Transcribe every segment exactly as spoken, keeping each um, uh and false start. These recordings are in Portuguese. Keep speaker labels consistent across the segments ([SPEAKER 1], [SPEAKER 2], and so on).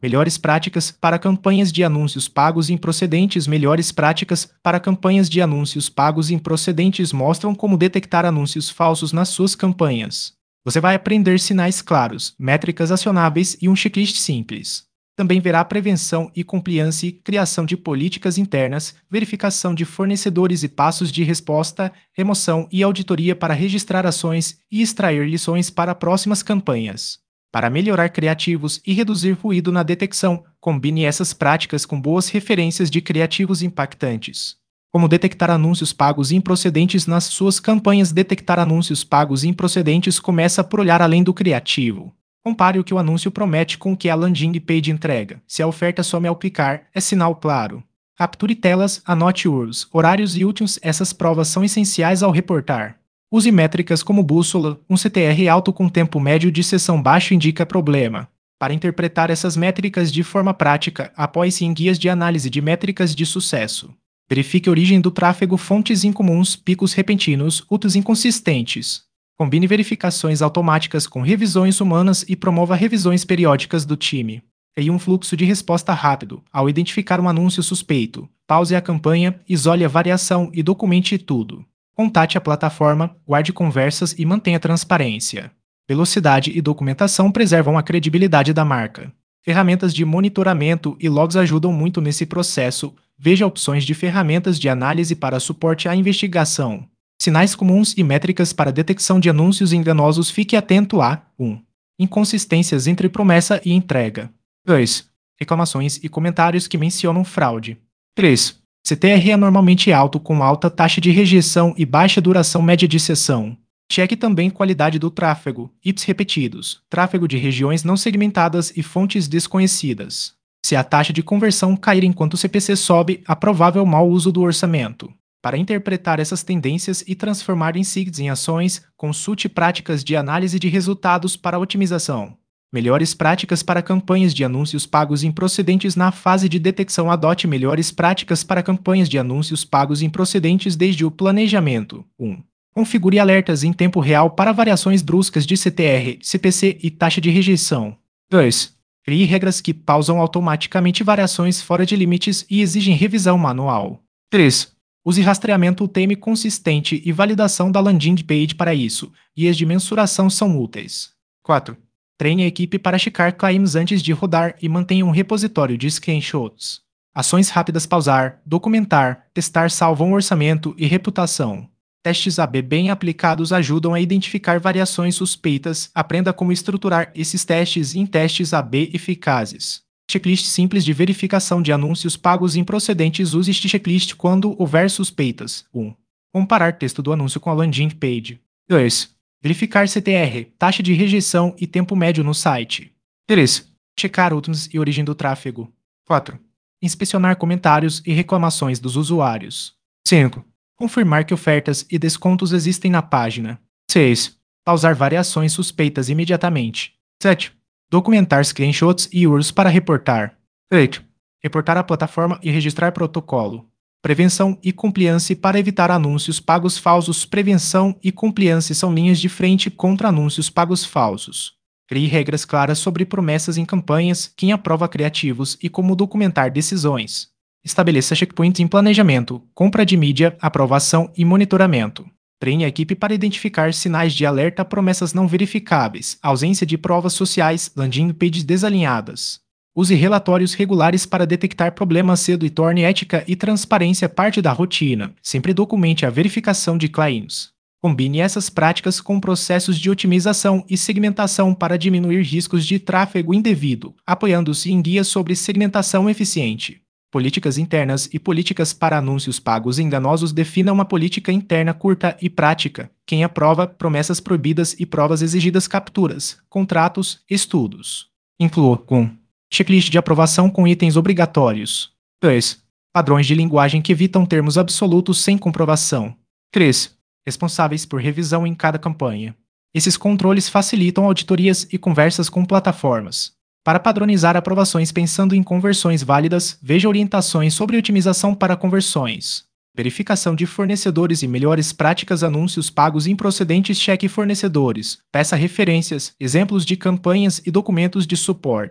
[SPEAKER 1] Melhores práticas para campanhas de anúncios pagos improcedentes. Melhores práticas para campanhas de anúncios pagos improcedentes mostram como detectar anúncios falsos nas suas campanhas. Você vai aprender sinais claros, métricas acionáveis e um checklist simples. Também verá prevenção e compliance, criação de políticas internas, verificação de fornecedores e passos de resposta, remoção e auditoria para registrar ações e extrair lições para próximas campanhas. Para melhorar criativos e reduzir ruído na detecção, combine essas práticas com boas referências de criativos impactantes. Como detectar anúncios pagos improcedentes nas suas campanhas? Detectar anúncios pagos improcedentes começa por olhar além do criativo. Compare o que o anúncio promete com o que a landing page entrega. Se a oferta some ao clicar, é sinal claro. Capture telas, anote U R Ls, horários e últimos. Essas provas são essenciais ao reportar. Use métricas como bússola. Um C T R alto com tempo médio de sessão baixo indica problema. Para interpretar essas métricas de forma prática, apoie-se em guias de análise de métricas de sucesso. Verifique a origem do tráfego, fontes incomuns, picos repentinos, U T Os inconsistentes. Combine verificações automáticas com revisões humanas e promova revisões periódicas do time. Crie um fluxo de resposta rápido. Ao identificar um anúncio suspeito, pause a campanha, isole a variação e documente tudo. Contate a plataforma, guarde conversas e mantenha transparência. Velocidade e documentação preservam a credibilidade da marca. Ferramentas de monitoramento e logs ajudam muito nesse processo. Veja opções de ferramentas de análise para suporte à investigação. Sinais comuns e métricas para detecção de anúncios enganosos. Fique atento a um. Inconsistências entre promessa e entrega. dois. Reclamações e comentários que mencionam fraude. três. C T R anormalmente alto com alta taxa de rejeição e baixa duração média de sessão. Cheque também qualidade do tráfego, I Ps repetidos, tráfego de regiões não segmentadas e fontes desconhecidas. Se a taxa de conversão cair enquanto o C P C sobe, há provável mau uso do orçamento. Para interpretar essas tendências e transformar insights em ações, consulte práticas de análise de resultados para otimização. Melhores práticas para campanhas de anúncios pagos improcedentes. Na fase de detecção, adote melhores práticas para campanhas de anúncios pagos improcedentes desde o planejamento. um. Configure alertas em tempo real para variações bruscas de C T R, C P C e taxa de rejeição. dois. Crie regras que pausam automaticamente variações fora de limites e exigem revisão manual. três. Use rastreamento U T M consistente e validação da landing page para isso. Guias de mensuração são úteis. quatro. Treine a equipe para checar claims antes de rodar e mantenha um repositório de screenshots. Ações rápidas: pausar, documentar, testar salvam orçamento e reputação. Testes A B bem aplicados ajudam a identificar variações suspeitas. Aprenda como estruturar esses testes em testes A B eficazes. Checklist simples de verificação de anúncios pagos improcedentes. Use este checklist quando houver suspeitas. um. Comparar texto do anúncio com a landing page. dois. Verificar C T R, taxa de rejeição e tempo médio no site. três. Checar U T Ms e origem do tráfego. quatro. Inspecionar comentários e reclamações dos usuários. cinco. Confirmar que ofertas e descontos existem na página. seis. Pausar variações suspeitas imediatamente. sete. Documentar screenshots e U R Ls para reportar. oito. Reportar à plataforma e registrar protocolo. Prevenção e compliance para evitar anúncios pagos falsos. Prevenção e compliance são linhas de frente contra anúncios pagos falsos. Crie regras claras sobre promessas em campanhas, quem aprova criativos e como documentar decisões. Estabeleça checkpoints em planejamento, compra de mídia, aprovação e monitoramento. Treine a equipe para identificar sinais de alerta, promessas não verificáveis, ausência de provas sociais, landing pages desalinhadas. Use relatórios regulares para detectar problemas cedo e torne ética e transparência parte da rotina. Sempre documente a verificação de claims. Combine essas práticas com processos de otimização e segmentação para diminuir riscos de tráfego indevido, apoiando-se em guias sobre segmentação eficiente. Políticas internas e políticas para anúncios pagos enganosos. Defina uma política interna curta e prática. Quem aprova, promessas proibidas e provas exigidas, capturas, contratos, estudos. Inclua com checklist de aprovação com itens obrigatórios. dois. Padrões de linguagem que evitam termos absolutos sem comprovação. três. Responsáveis por revisão em cada campanha. Esses controles facilitam auditorias e conversas com plataformas. Para padronizar aprovações pensando em conversões válidas, veja orientações sobre otimização para conversões. Verificação de fornecedores e melhores práticas. Anúncios pagos improcedentes. Cheque fornecedores. Peça referências, exemplos de campanhas e documentos de suporte.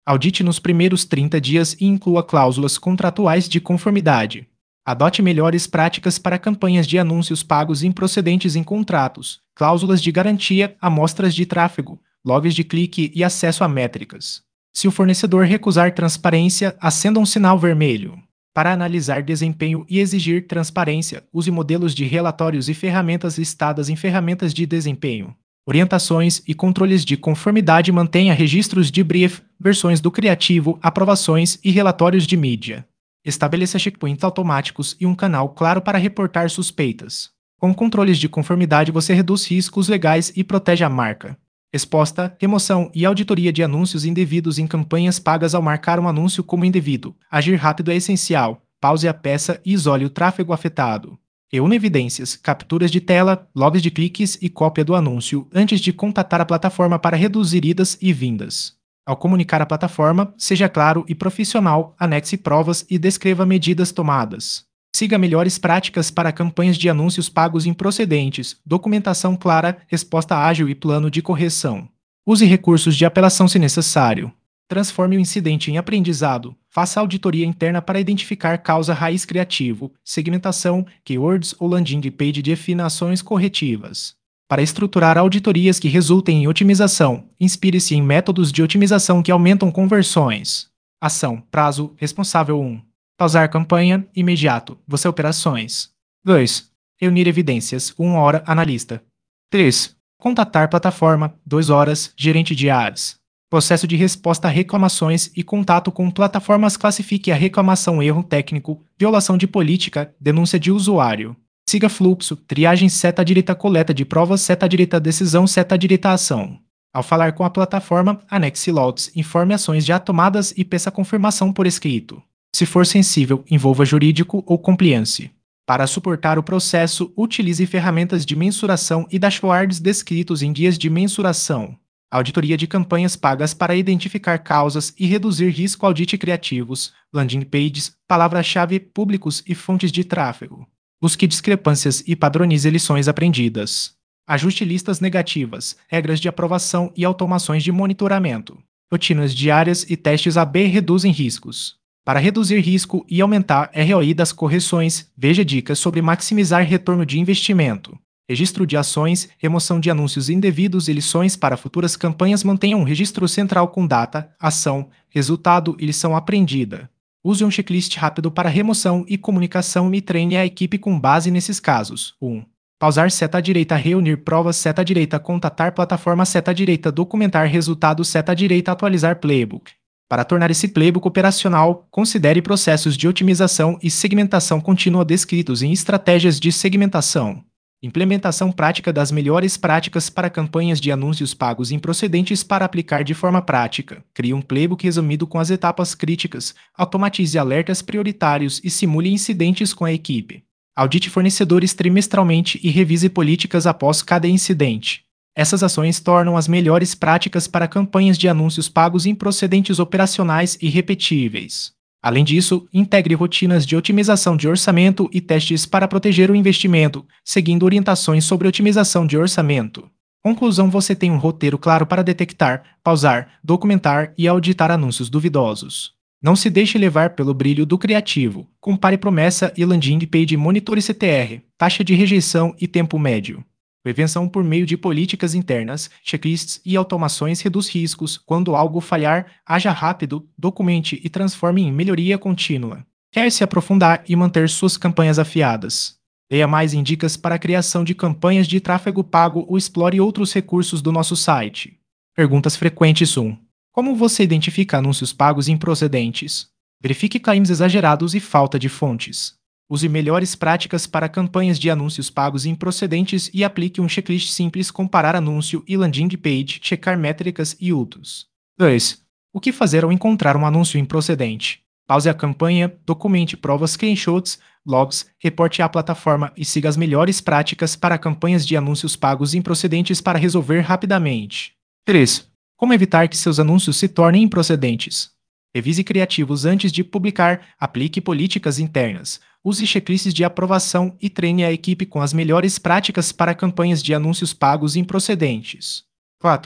[SPEAKER 1] Audite nos primeiros trinta dias e inclua cláusulas contratuais de conformidade. Adote melhores práticas para campanhas de anúncios pagos improcedentes em contratos, cláusulas de garantia, amostras de tráfego, logs de clique e acesso a métricas. Se o fornecedor recusar transparência, acenda um sinal vermelho. Para analisar desempenho e exigir transparência, use modelos de relatórios e ferramentas listadas em ferramentas de desempenho. Orientações e controles de conformidade. Mantenha registros de brief, versões do criativo, aprovações e relatórios de mídia. Estabeleça checkpoints automáticos e um canal claro para reportar suspeitas. Com controles de conformidade você reduz riscos legais e protege a marca. Exposta, remoção e auditoria de anúncios indevidos em campanhas pagas. Ao marcar um anúncio como indevido, agir rápido é essencial. Pause a peça e isole o tráfego afetado. Reúna evidências, capturas de tela, logs de cliques e cópia do anúncio antes de contatar a plataforma para reduzir idas e vindas. Ao comunicar à plataforma, seja claro e profissional, anexe provas e descreva medidas tomadas. Siga melhores práticas para campanhas de anúncios pagos improcedentes, documentação clara, resposta ágil e plano de correção. Use recursos de apelação se necessário. Transforme o incidente em aprendizado. Faça auditoria interna para identificar causa raiz. Criativo, segmentação, keywords ou landing page. Defina ações corretivas. Para estruturar auditorias que resultem em otimização, inspire-se em métodos de otimização que aumentam conversões. Ação, prazo, responsável um. Pausar campanha, imediato, você operações. dois. Reunir evidências, uma hora, analista. três. Contatar plataforma, duas horas, gerente de áreas. Processo de resposta a reclamações e contato com plataformas. Classifique a reclamação: erro técnico, violação de política, denúncia de usuário. Siga fluxo, triagem, seta direita, coleta de provas, seta direita, decisão, seta direita, ação. Ao falar com a plataforma, anexe logs, informe ações já tomadas e peça confirmação por escrito. Se for sensível, envolva jurídico ou compliance. Para suportar o processo, utilize ferramentas de mensuração e dashboards descritos em dias de mensuração. Auditoria de campanhas pagas para identificar causas e reduzir risco. Audite criativos, landing pages, palavra-chave, públicos e fontes de tráfego. Busque discrepâncias e padronize lições aprendidas. Ajuste listas negativas, regras de aprovação e automações de monitoramento. Rotinas diárias e testes A B reduzem riscos. Para reduzir risco e aumentar R O I das correções, veja dicas sobre maximizar retorno de investimento. Registro de ações, remoção de anúncios indevidos e lições para futuras campanhas. Mantenha um registro central com data, ação, resultado e lição aprendida. Use um checklist rápido para remoção e comunicação e treine a equipe com base nesses casos. um. Pausar, seta direita, reunir provas, seta direita, contatar plataforma, seta direita, documentar resultados, seta direita, atualizar playbook. Para tornar esse playbook operacional, considere processos de otimização e segmentação contínua descritos em estratégias de segmentação. Implementação prática das melhores práticas para campanhas de anúncios pagos improcedentes. Para aplicar de forma prática, crie um playbook resumido com as etapas críticas, automatize alertas prioritários e simule incidentes com a equipe. Audite fornecedores trimestralmente e revise políticas após cada incidente. Essas ações tornam as melhores práticas para campanhas de anúncios pagos improcedentes operacionais e repetíveis. Além disso, integre rotinas de otimização de orçamento e testes para proteger o investimento, seguindo orientações sobre otimização de orçamento. Conclusão: você tem um roteiro claro para detectar, pausar, documentar e auditar anúncios duvidosos. Não se deixe levar pelo brilho do criativo. Compare promessa e landing page. Monitore C T R, taxa de rejeição e tempo médio. Prevenção por meio de políticas internas, checklists e automações reduz riscos. Quando algo falhar, haja rápido, documente e transforme em melhoria contínua. Quer se aprofundar e manter suas campanhas afiadas? Leia mais em dicas para a criação de campanhas de tráfego pago ou explore outros recursos do nosso site. Perguntas frequentes. um. Como você identifica anúncios pagos improcedentes? Verifique claims exagerados e falta de fontes. Use melhores práticas para campanhas de anúncios pagos improcedentes e aplique um checklist simples: comparar anúncio e landing page, checar métricas e outros. dois. O que fazer ao encontrar um anúncio improcedente? Pause a campanha, documente provas, screenshots, logs, reporte à plataforma e siga as melhores práticas para campanhas de anúncios pagos improcedentes para resolver rapidamente. três. Como evitar que seus anúncios se tornem improcedentes? Revise criativos antes de publicar, aplique políticas internas, use checklists de aprovação e treine a equipe com as melhores práticas para campanhas de anúncios pagos improcedentes. quatro.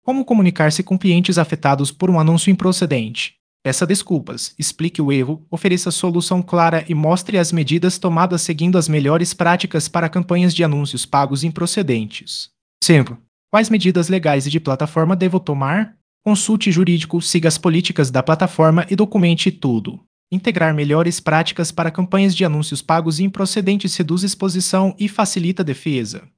[SPEAKER 1] Como comunicar-se com clientes afetados por um anúncio improcedente? Peça desculpas, explique o erro, ofereça solução clara e mostre as medidas tomadas seguindo as melhores práticas para campanhas de anúncios pagos improcedentes. cinco. Quais medidas legais e de plataforma devo tomar? Consulte jurídico, siga as políticas da plataforma e documente tudo. Integrar melhores práticas para campanhas de anúncios pagos improcedentes reduz exposição e facilita a defesa.